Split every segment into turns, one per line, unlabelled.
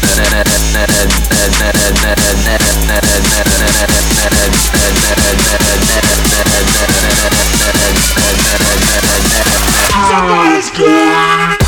Somebody's gone.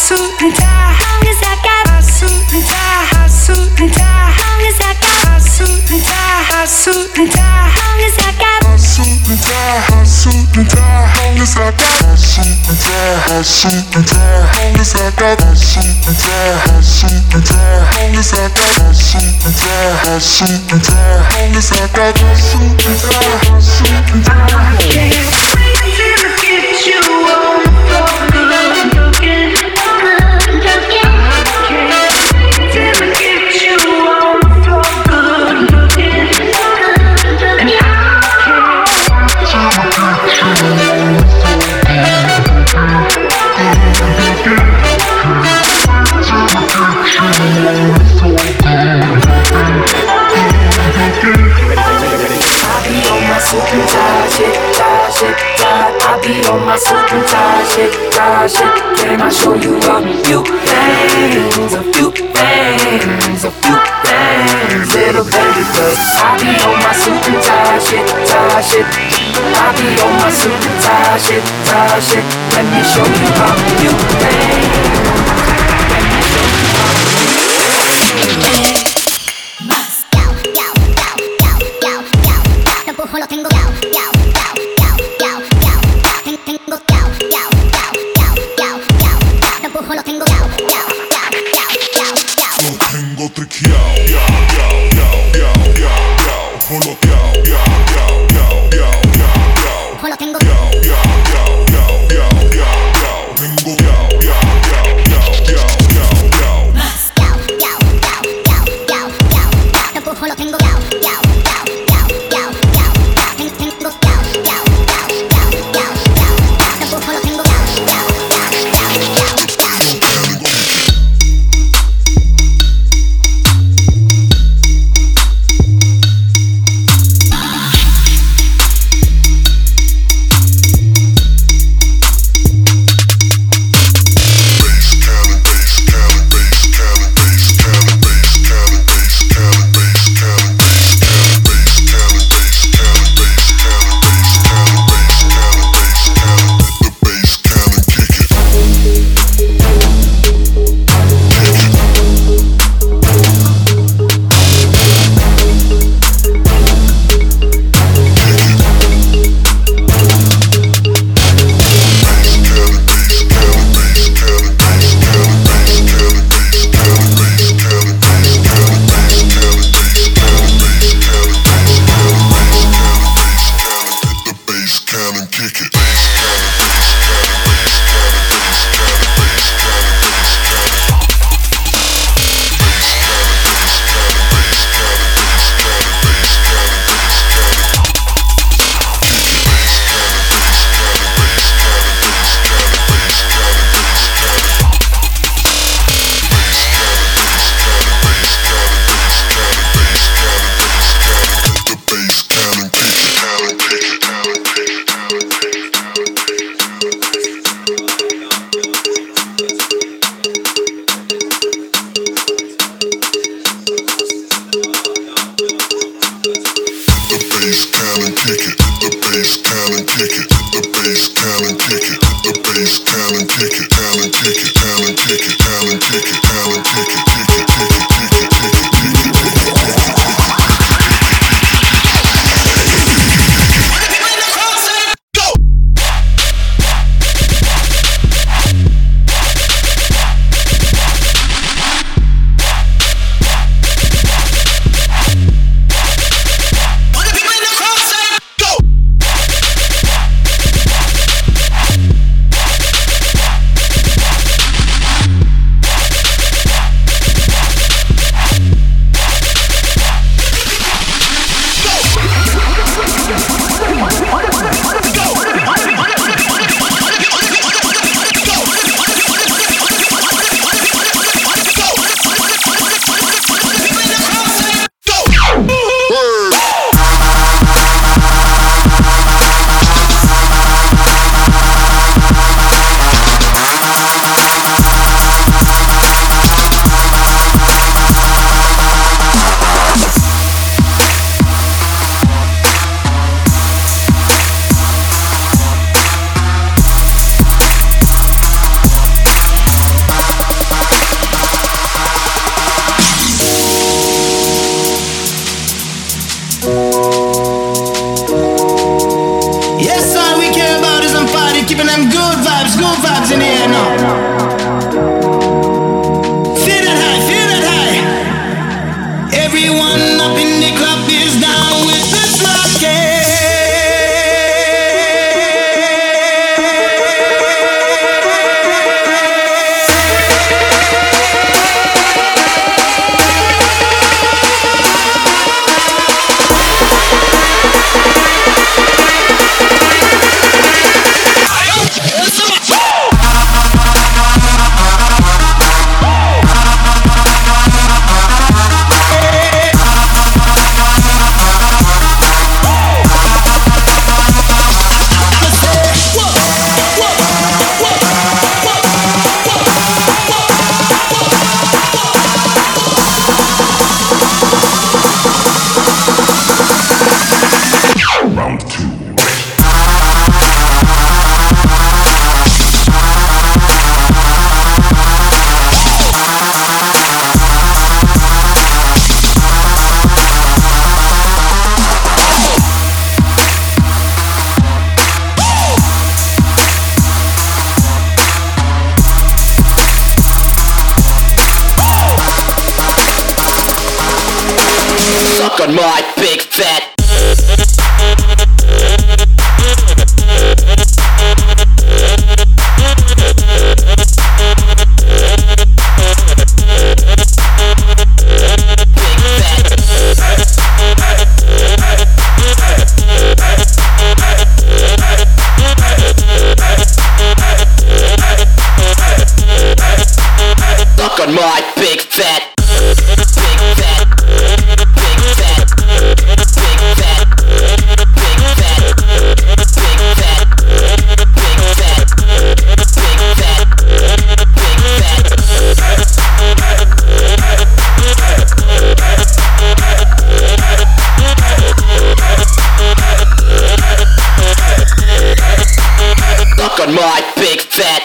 suit and tie. Long as I got my suit and tie, hot suit and tie. Long as I got my suit and tie, hot suit and tie. Long as I got my suit and tie, hot suit and tie. Long as I got my suit and tie, hot suit and tie. Long as I got my suit and tie, hot suit and tie. Long as I got my suit and tie, hot suit and tie. Long as I got my suit and tie, hot suit and tie. I can't wait till I get you on the floor, good looking, good looking. I can't wait till I get you on the floor, good looking, good looking. And I can't wait till I get you on the suit and tie, shit, tie, shit, tie. I be on my suit and tie, shit, tie, shit. Can I show you a few things, a few things, a few things, little baby? 'Cause I be on my suit and tie, shit, tie, shit. I be on my suit and tie, shit, tie, shit. Let me show you a few things. Let me show you a few things. Lo tengo tengo triqueado,
you know. Feel that high, feel that high. Everyone up in the club is down with the rocket.
Suck on my big fat. Suck on my big fat. Suck on my big fat.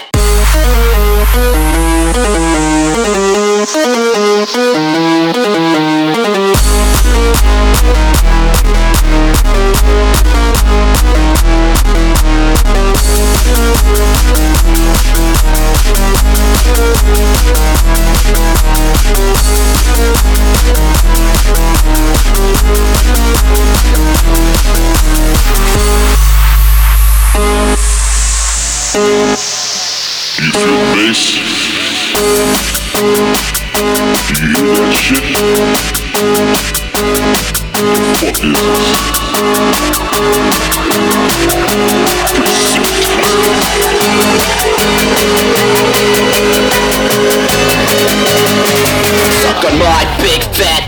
You feel bass? Do you hear that shit? What is this?
Suck on my big fat.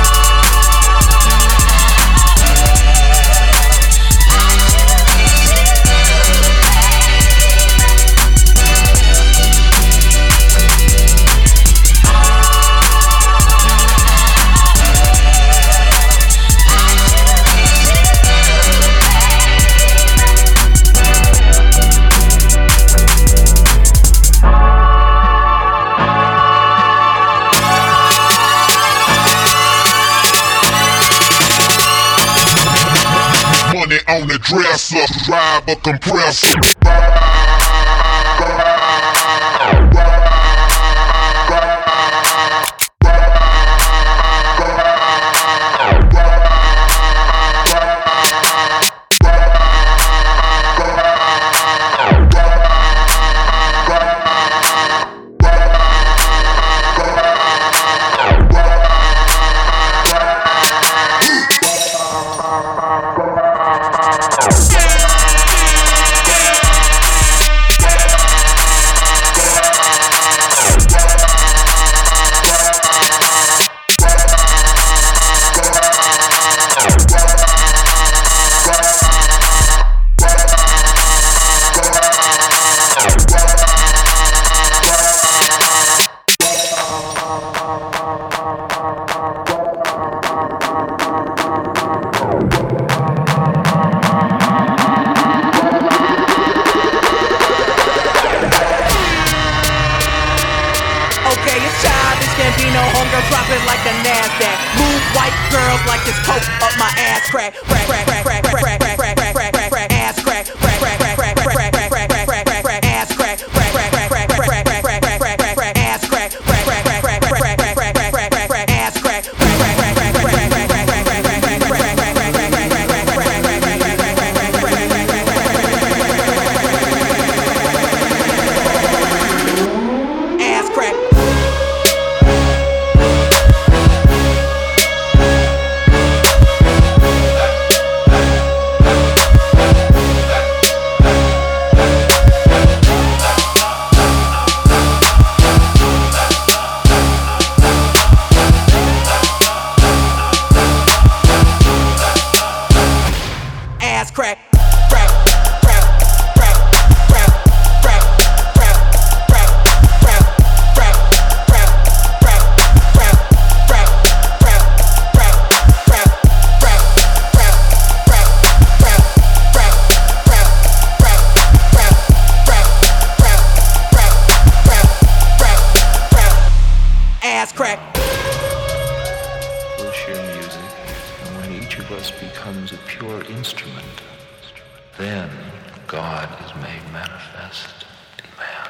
On the dresser, drive a compressor.
Ass crack, ass crack.
We'll share music, and when each of us becomes a pure instrument, then God is made manifest. Demand.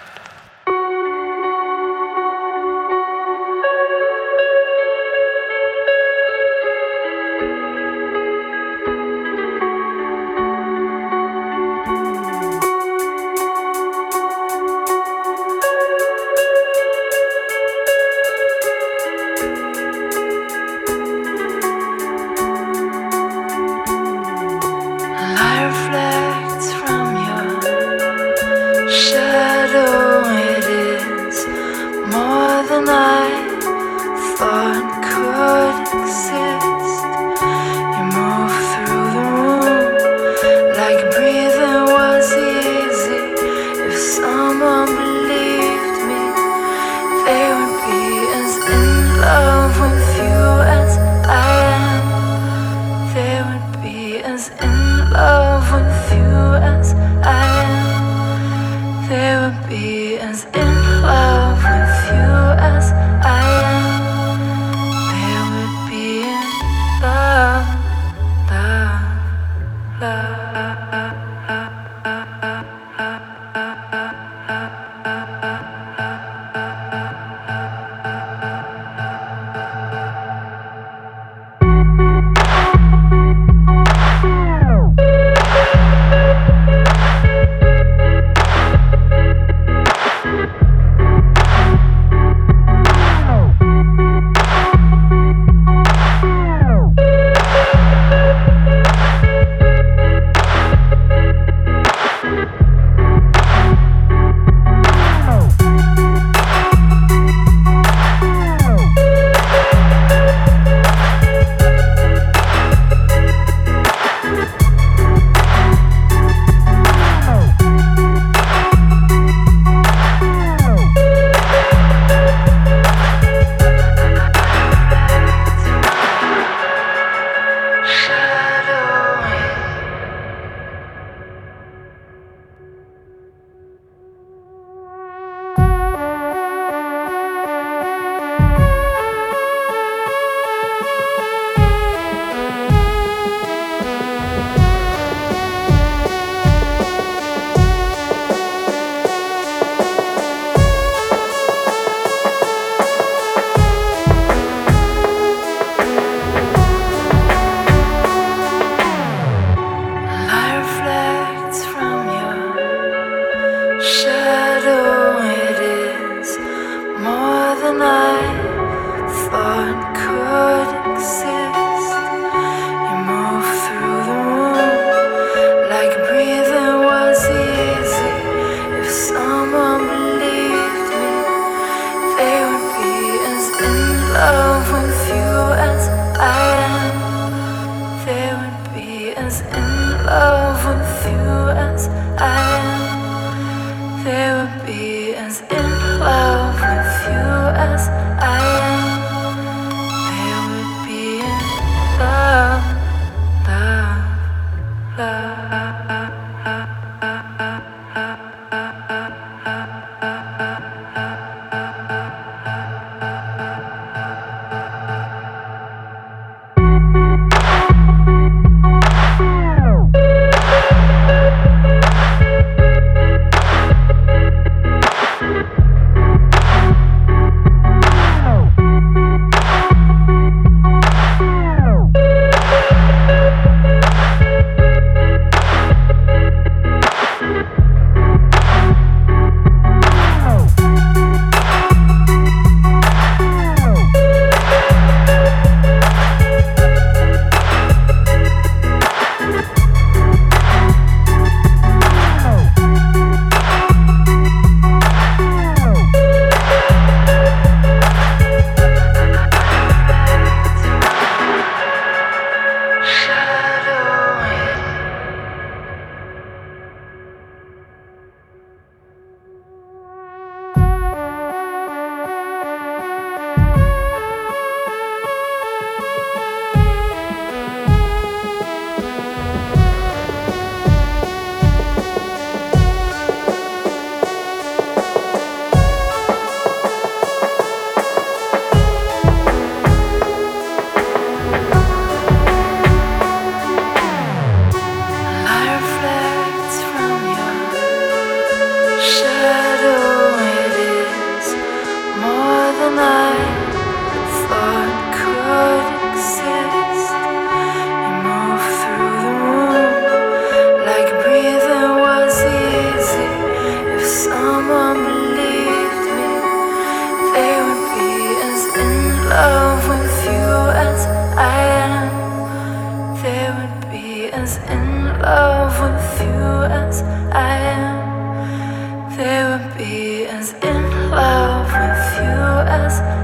love with you as I am. They would be as in love with you as